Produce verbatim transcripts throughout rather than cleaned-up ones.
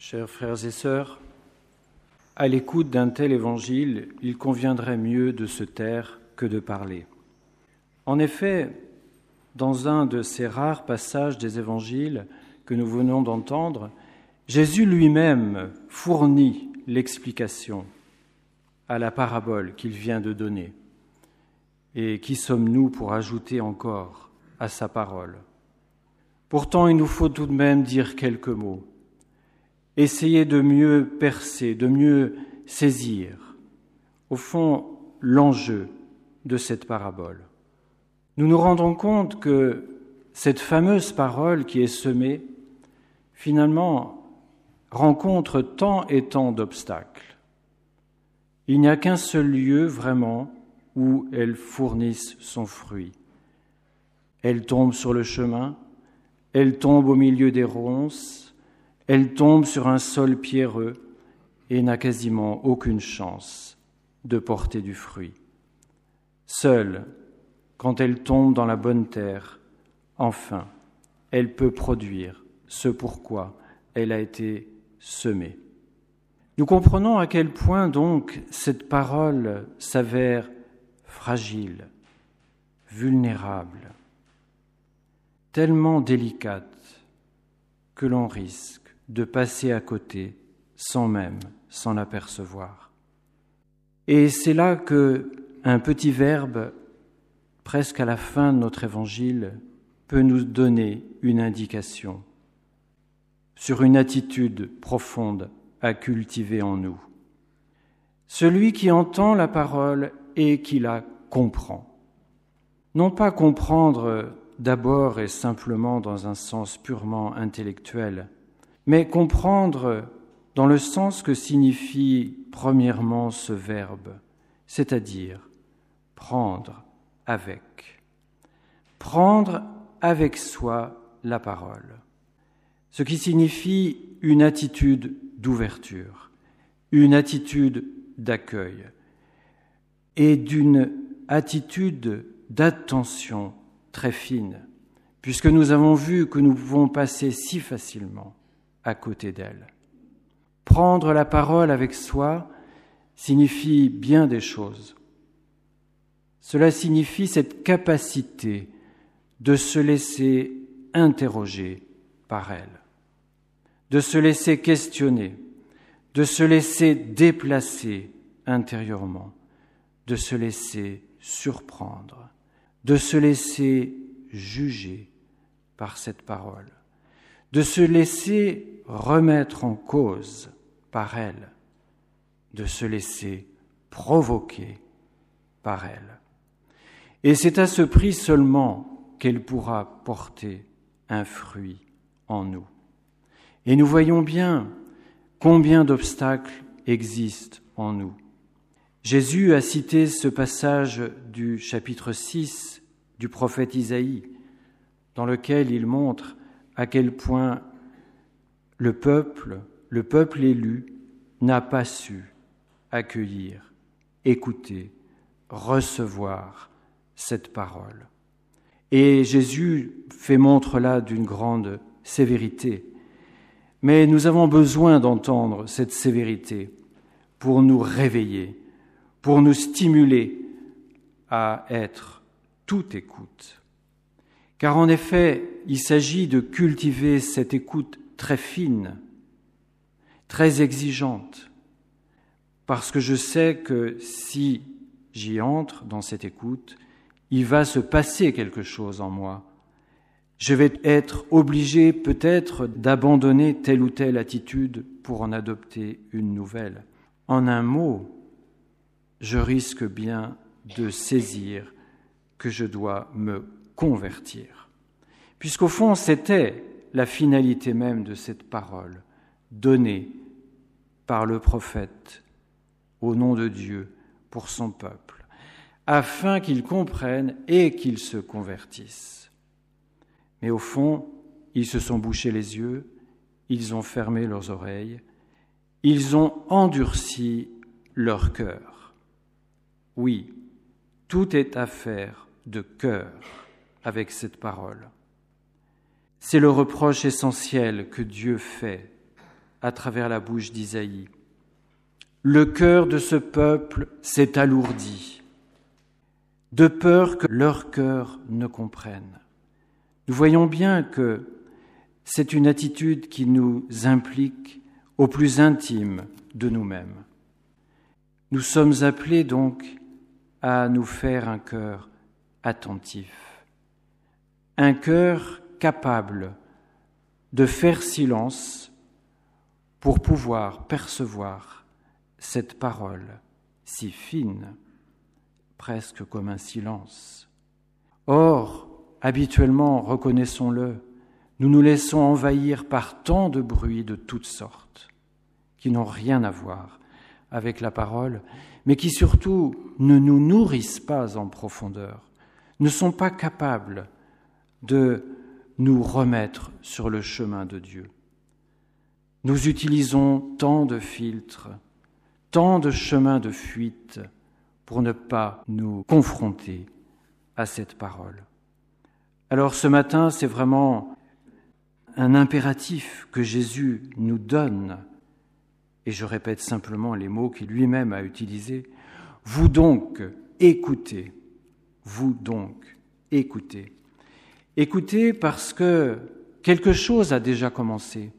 Chers frères et sœurs, à l'écoute d'un tel évangile, il conviendrait mieux de se taire que de parler. En effet, dans un de ces rares passages des évangiles que nous venons d'entendre, Jésus lui-même fournit l'explication à la parabole qu'il vient de donner. Et qui sommes-nous pour ajouter encore à sa parole ? Pourtant, il nous faut tout de même dire quelques mots. Essayer de mieux percer, de mieux saisir, au fond, l'enjeu de cette parabole. Nous nous rendons compte que cette fameuse parole qui est semée, finalement, rencontre tant et tant d'obstacles. Il n'y a qu'un seul lieu, vraiment, où elle fournisse son fruit. Elle tombe sur le chemin, elle tombe au milieu des ronces, elle tombe sur un sol pierreux et n'a quasiment aucune chance de porter du fruit. Seule, quand elle tombe dans la bonne terre, enfin, elle peut produire ce pourquoi elle a été semée. Nous comprenons à quel point donc cette parole s'avère fragile, vulnérable, tellement délicate que l'on risque de passer à côté sans même s'en apercevoir. Et c'est là que un petit verbe, presque à la fin de notre évangile, peut nous donner une indication sur une attitude profonde à cultiver en nous. Celui qui entend la parole et qui la comprend. Non pas comprendre d'abord et simplement dans un sens purement intellectuel, mais comprendre dans le sens que signifie premièrement ce verbe, c'est-à-dire prendre avec. Prendre avec soi la parole, ce qui signifie une attitude d'ouverture, une attitude d'accueil et d'une attitude d'attention très fine, puisque nous avons vu que nous pouvons passer si facilement à côté d'elle. Prendre la parole avec soi signifie bien des choses. Cela signifie cette capacité de se laisser interroger par elle, de se laisser questionner, de se laisser déplacer intérieurement, de se laisser surprendre, de se laisser juger par cette parole, de se laisser remettre en cause par elle, de se laisser provoquer par elle. Et c'est à ce prix seulement qu'elle pourra porter un fruit en nous. Et nous voyons bien combien d'obstacles existent en nous. Jésus a cité ce passage du chapitre six du prophète Isaïe, dans lequel il montre à quel point le peuple, le peuple élu, n'a pas su accueillir, écouter, recevoir cette parole. Et Jésus fait montre là d'une grande sévérité. Mais nous avons besoin d'entendre cette sévérité pour nous réveiller, pour nous stimuler à être toute écoute. Car en effet, il s'agit de cultiver cette écoute très fine, très exigeante, parce que je sais que si j'y entre dans cette écoute, il va se passer quelque chose en moi. Je vais être obligé peut-être d'abandonner telle ou telle attitude pour en adopter une nouvelle. En un mot, je risque bien de saisir que je dois me convertir. Puisqu'au fond, c'était la finalité même de cette parole donnée par le prophète au nom de Dieu pour son peuple, afin qu'ils comprennent et qu'ils se convertissent. Mais au fond, ils se sont bouchés les yeux, ils ont fermé leurs oreilles, ils ont endurci leur cœur. Oui, tout est affaire de cœur avec cette parole. C'est le reproche essentiel que Dieu fait à travers la bouche d'Isaïe. Le cœur de ce peuple s'est alourdi, de peur que leur cœur ne comprenne. Nous voyons bien que c'est une attitude qui nous implique au plus intime de nous-mêmes. Nous sommes appelés donc à nous faire un cœur attentif, un cœur capable de faire silence pour pouvoir percevoir cette parole si fine, presque comme un silence. Or, habituellement, reconnaissons-le, nous nous laissons envahir par tant de bruits de toutes sortes, qui n'ont rien à voir avec la parole, mais qui surtout ne nous nourrissent pas en profondeur, ne sont pas capables de nous remettre sur le chemin de Dieu. Nous utilisons tant de filtres, tant de chemins de fuite pour ne pas nous confronter à cette parole. Alors ce matin, c'est vraiment un impératif que Jésus nous donne, et je répète simplement les mots qu'il lui-même a utilisés. Vous donc écoutez, vous donc écoutez. Écoutez parce que quelque chose a déjà commencé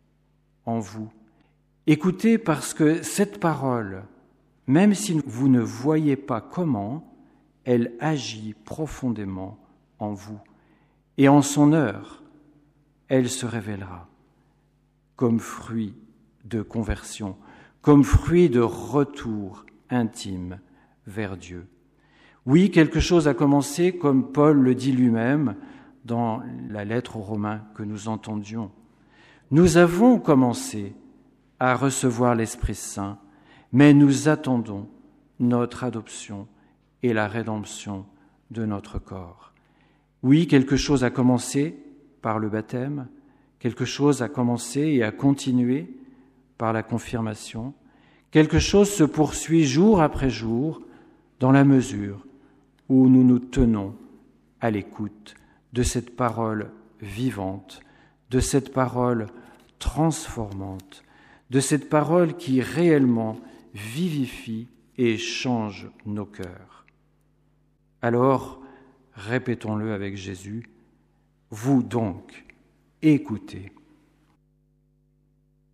en vous. Écoutez parce que cette parole, même si vous ne voyez pas comment, elle agit profondément en vous. Et en son heure, elle se révélera comme fruit de conversion, comme fruit de retour intime vers Dieu. Oui, quelque chose a commencé, comme Paul le dit lui-même dans la lettre aux Romains que nous entendions. Nous avons commencé à recevoir l'Esprit Saint, mais nous attendons notre adoption et la rédemption de notre corps. Oui, quelque chose a commencé par le baptême, quelque chose a commencé et a continué par la confirmation, quelque chose se poursuit jour après jour dans la mesure où nous nous tenons à l'écoute de cette parole vivante, de cette parole transformante, de cette parole qui réellement vivifie et change nos cœurs. Alors, répétons-le avec Jésus, vous donc, écoutez.